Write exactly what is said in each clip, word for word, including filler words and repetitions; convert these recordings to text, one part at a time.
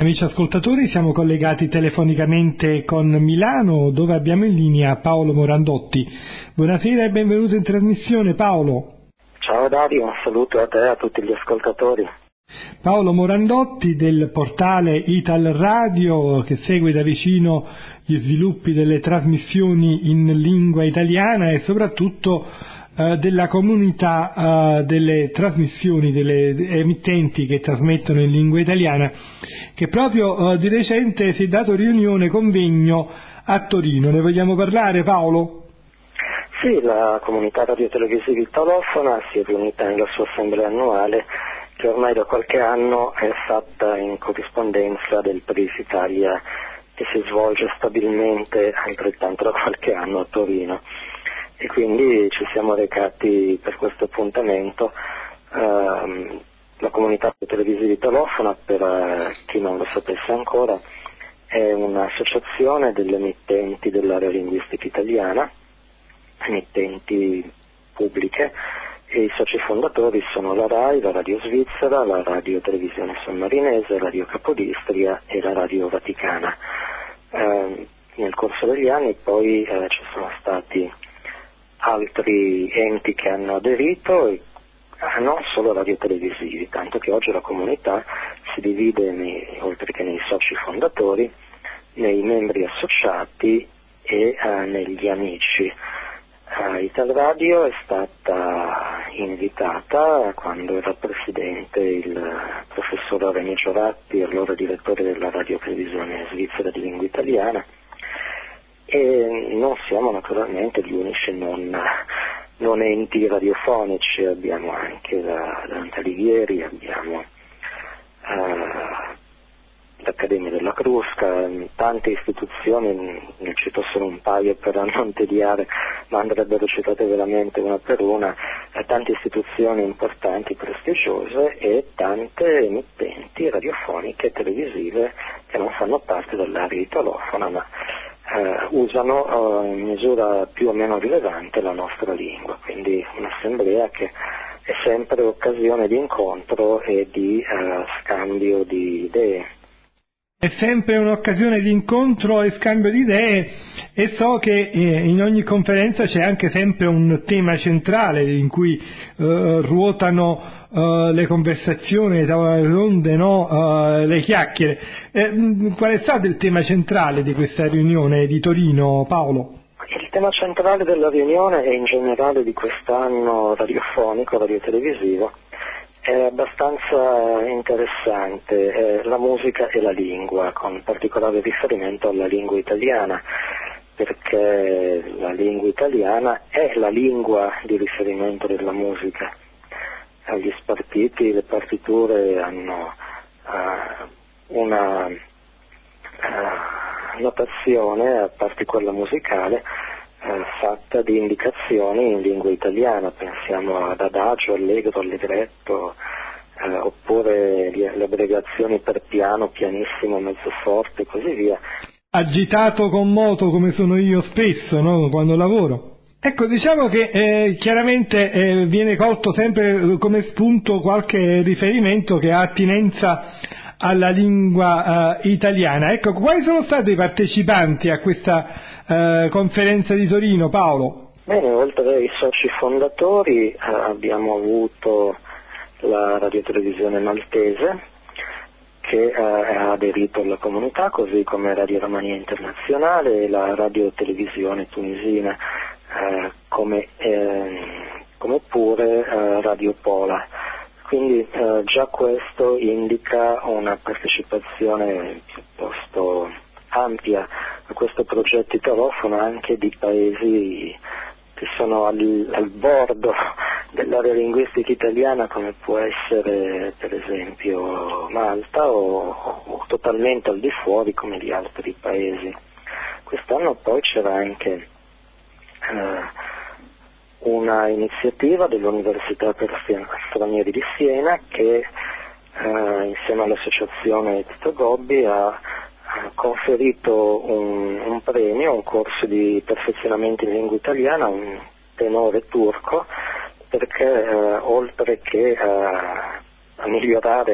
Amici ascoltatori, siamo collegati telefonicamente con Milano, dove abbiamo in linea Paolo Morandotti. Buonasera e benvenuto in trasmissione, Paolo. Ciao Dario, un saluto a te e a tutti gli ascoltatori. Paolo Morandotti del portale Ital Radio, che segue da vicino gli sviluppi delle trasmissioni in lingua italiana e soprattutto eh, della comunità eh, delle trasmissioni, delle emittenti che trasmettono in lingua italiana, che proprio eh, di recente si è dato riunione, convegno a Torino. Ne vogliamo parlare, Paolo? Sì, la comunità radiotelevisiva italofona si è riunita nella sua assemblea annuale, che ormai da qualche anno è fatta in corrispondenza del Pris Italia, che si svolge stabilmente altrettanto da qualche anno a Torino. E quindi ci siamo recati per questo appuntamento. Ehm, la comunità televisiva italofona, per eh, chi non lo sapesse ancora, è un'associazione delle emittenti dell'area linguistica italiana, emittenti pubbliche, e i soci fondatori sono la RAI, la Radio Svizzera, la Radio Televisione Sammarinese, la Radio Capodistria e la Radio Vaticana. Eh, nel corso degli anni poi eh, ci sono stati altri enti che hanno aderito, e non solo radiotelevisivi, tanto che oggi la comunità si divide, nei, oltre che nei soci fondatori, nei membri associati e eh, negli amici. Uh, Ital Radio è stata invitata quando era presidente il professor Remigio Ratti, allora direttore della radiotelevisione svizzera di lingua italiana, e non siamo naturalmente gli unici non, non enti radiofonici, abbiamo anche la Dante Alighieri, abbiamo uh, l'Accademia della Crusca, tante istituzioni, ne cito solo un paio per non tediare, ma andrebbero citate veramente una per una, tante istituzioni importanti, prestigiose, e tante emittenti radiofoniche e televisive che non fanno parte dell'area italofona, ma eh, usano eh, in misura più o meno rilevante la nostra lingua, quindi un'assemblea che è sempre occasione di incontro e di eh, scambio di idee. È sempre un'occasione di incontro e scambio di idee, e so che eh, in ogni conferenza c'è anche sempre un tema centrale in cui eh, ruotano eh, le conversazioni, le tavole ronde, no? eh, le chiacchiere. Eh, qual è stato il tema centrale di questa riunione di Torino, Paolo? Il tema centrale della riunione e in generale di quest'anno radiofonico, radiotelevisivo, è abbastanza interessante, è la musica e la lingua, con particolare riferimento alla lingua italiana, perché la lingua italiana è la lingua di riferimento della musica. Gli spartiti, le partiture hanno uh, una uh, notazione, a parte quella musicale, fatta di indicazioni in lingua italiana, pensiamo ad adagio, allegro, allegretto, eh, oppure le abbreviazioni per piano, pianissimo, mezzoforte e così via. Agitato con moto, come sono io spesso, no? Quando lavoro. Ecco, diciamo che eh, chiaramente eh, viene colto sempre come spunto qualche riferimento che ha attinenza alla lingua eh, italiana. Ecco, quali sono stati i partecipanti a questa Eh, conferenza di Torino, Paolo? Bene, oltre ai soci fondatori eh, abbiamo avuto la radiotelevisione maltese, che eh, ha aderito alla comunità, così come Radio Romania Internazionale e la radiotelevisione tunisina, eh, come, eh, come pure eh, Radio Pola. Quindi eh, già questo indica una partecipazione piuttosto ampia a questo progetto italofono anche di paesi che sono al, al bordo dell'area linguistica italiana, come può essere per esempio Malta, o, o totalmente al di fuori come gli altri paesi. Quest'anno poi c'era anche eh, una iniziativa dell'Università per Stranieri di Siena che eh, insieme all'associazione Tito Gobbi ha conferito un, un premio, un corso di perfezionamento in lingua italiana, un tenore turco, perché eh, oltre che eh, a migliorare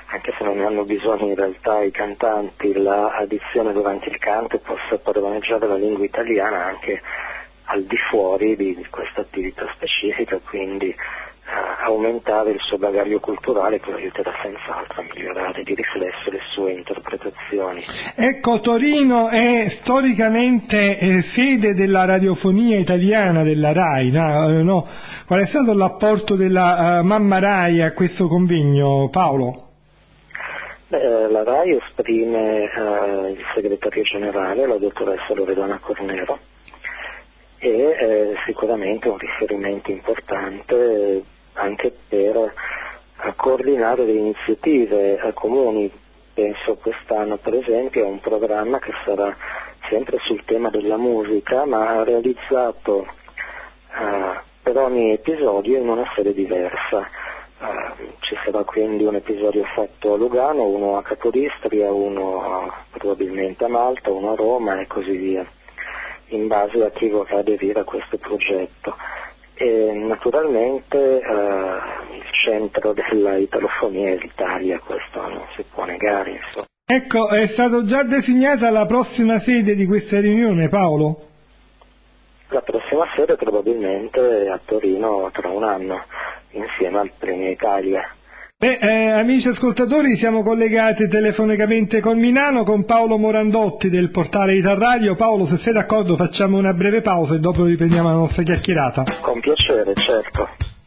anche se non ne hanno bisogno in realtà i cantanti, la dizione durante il canto possa padroneggiare la lingua italiana anche al di fuori di, di questa attività specifica, quindi Uh, aumentare il suo bagaglio culturale, che lo aiuterà senz'altro a migliorare di riflesso le sue interpretazioni. Ecco, Torino è storicamente eh, sede della radiofonia italiana, della RAI, no? No? Qual è stato l'apporto della uh, Mamma RAI a questo convegno, Paolo? Beh, la RAI esprime uh, il segretario generale, la dottoressa Loredana Cornero, e eh, sicuramente un riferimento importante eh, anche per eh, coordinare le iniziative eh, comuni. Penso quest'anno per esempio a un programma che sarà sempre sul tema della musica, ma realizzato eh, per ogni episodio in una sede diversa. Eh, ci sarà quindi un episodio fatto a Lugano, uno a Capodistria, uno probabilmente a Malta, uno a Roma e così via, in base a chi vorrà aderire a questo progetto. E naturalmente eh, il centro della italofonia è l'Italia, questo non si può negare, insomma. Ecco, è stata già designata la prossima sede di questa riunione, Paolo? La prossima sede probabilmente è a Torino tra un anno, insieme al Premio Italia. Beh, eh, amici ascoltatori, siamo collegati telefonicamente con Milano con Paolo Morandotti del portale Italradio. Paolo, se sei d'accordo facciamo una breve pausa e dopo riprendiamo la nostra chiacchierata. Con piacere, certo.